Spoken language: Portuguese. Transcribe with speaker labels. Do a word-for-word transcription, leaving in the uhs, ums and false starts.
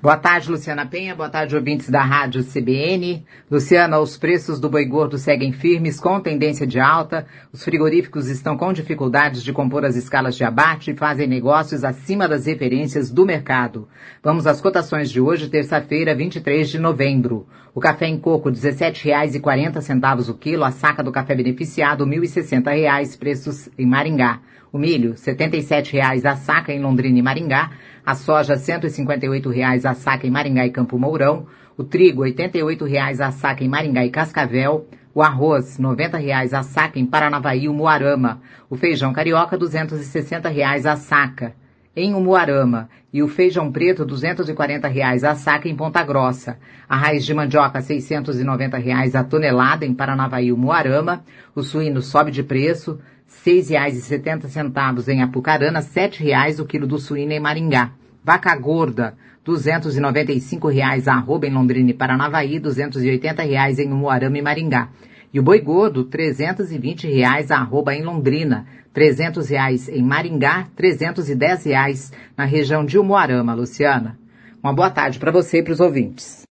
Speaker 1: Boa tarde, Luciana Penha. Boa tarde, ouvintes da Rádio C B N. Luciana, os preços do boi gordo seguem firmes, com tendência de alta. Os frigoríficos estão com dificuldades de compor as escalas de abate e fazem negócios acima das referências do mercado. Vamos às cotações de hoje, terça-feira, vinte e três de novembro. O café em coco, dezessete reais e quarenta centavos o quilo. A saca do café beneficiado, mil e sessenta reais, preços em Maringá. O milho, setenta e sete reais a saca em Londrina e Maringá. A soja, cento e cinquenta e oito reais a saca em Maringá e Campo Mourão. O trigo, oitenta e oito reais a saca em Maringá e Cascavel. O arroz, noventa reais a saca em Paranavaí e Umuarama. O feijão carioca, duzentos e sessenta reais a saca em Umuarama. E o feijão preto, duzentos e quarenta reais a saca em Ponta Grossa. A raiz de mandioca, seiscentos e noventa reais a tonelada em Paranavaí e Umuarama. O suíno sobe de preço, seis reais e setenta centavos em Apucarana, sete reais o quilo do suíno em Maringá. Vaca gorda, duzentos e noventa e cinco reais a arroba em Londrina e Paranavaí, duzentos e oitenta reais em Umuarama e Maringá. E o boi gordo, trezentos e vinte reais a arroba em Londrina, trezentos reais em Maringá, trezentos e dez reais na região de Umuarama, Luciana. Uma boa tarde para você e para os ouvintes.